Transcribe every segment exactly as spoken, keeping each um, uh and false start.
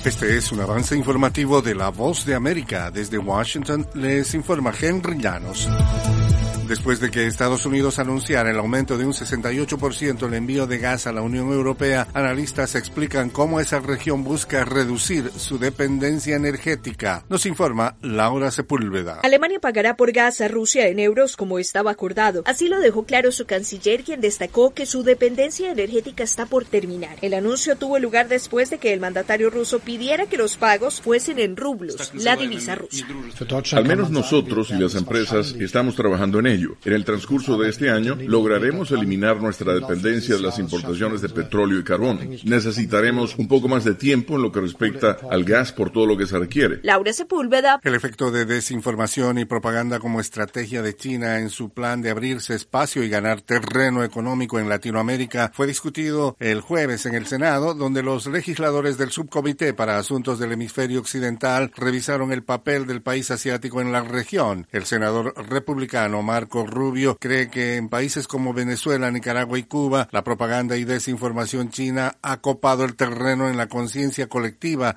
Este es un avance informativo de La Voz de América. Desde Washington les informa Henry Llanos. Después de que Estados Unidos anunciara el aumento de un sesenta y ocho por ciento el envío de gas a la Unión Europea, analistas explican cómo esa región busca reducir su dependencia energética. Nos informa Laura Sepúlveda. Alemania pagará por gas a Rusia en euros como estaba acordado. Así lo dejó claro su canciller, quien destacó que su dependencia energética está por terminar. El anuncio tuvo lugar después de que el mandatario ruso pidiera que los pagos fuesen en rublos, la divisa rusa. Al menos nosotros y las empresas estamos trabajando en ello. En el transcurso de este año, lograremos eliminar nuestra dependencia de las importaciones de petróleo y carbón. Necesitaremos un poco más de tiempo en lo que respecta al gas por todo lo que se requiere. Laura Sepúlveda. El efecto de desinformación y propaganda como estrategia de China en su plan de abrirse espacio y ganar terreno económico en Latinoamérica fue discutido el jueves en el Senado, donde los legisladores del Subcomité para Asuntos del Hemisferio Occidental revisaron el papel del país asiático en la región. El senador republicano Marco Rubio cree que en países como Venezuela, Nicaragua y Cuba, la propaganda y desinformación china ha copado el terreno en la conciencia colectiva.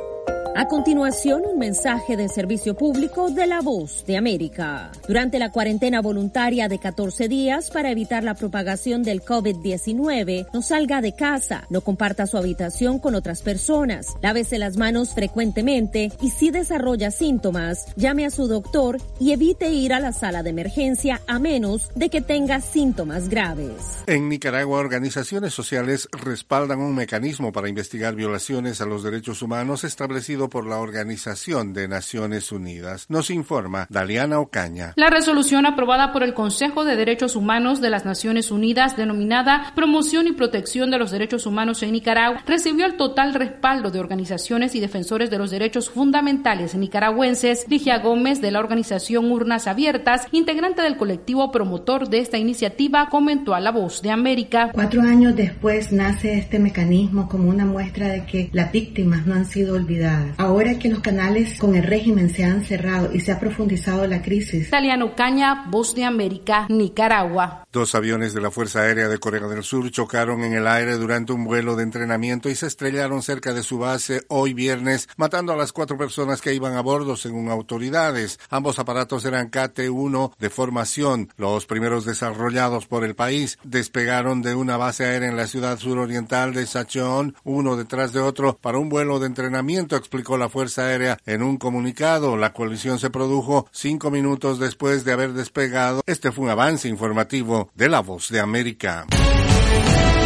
A continuación, un mensaje de servicio público de La Voz de América. Durante la cuarentena voluntaria de catorce días para evitar la propagación del COVID diecinueve, no salga de casa, no comparta su habitación con otras personas, lávese las manos frecuentemente y si desarrolla síntomas, llame a su doctor y evite ir a la sala de emergencia a menos de que tenga síntomas graves. En Nicaragua, organizaciones sociales respaldan un mecanismo para investigar violaciones a los derechos humanos establecido por la Organización de Naciones Unidas. Nos informa Daliana Ocaña. La resolución aprobada por el Consejo de Derechos Humanos de las Naciones Unidas, denominada Promoción y Protección de los Derechos Humanos en Nicaragua, recibió el total respaldo de organizaciones y defensores de los derechos fundamentales nicaragüenses. Ligia Gómez, de la organización Urnas Abiertas, integrante del colectivo promotor de esta iniciativa, comentó a La Voz de América. Cuatro años después nace este mecanismo como una muestra de que las víctimas no han sido olvidadas. Ahora que los canales con el régimen se han cerrado y se ha profundizado la crisis. Daliana Ocaña, Voz de América, Nicaragua. Dos aviones de la Fuerza Aérea de Corea del Sur chocaron en el aire durante un vuelo de entrenamiento y se estrellaron cerca de su base hoy viernes, matando a las cuatro personas que iban a bordo, según autoridades. Ambos aparatos eran K T uno de formación. Los primeros desarrollados por el país despegaron de una base aérea en la ciudad suroriental de Sacheon, uno detrás de otro, para un vuelo de entrenamiento, explicó la Fuerza Aérea en un comunicado. La colisión se produjo cinco minutos después de haber despegado. Este fue un avance informativo de La Voz de América.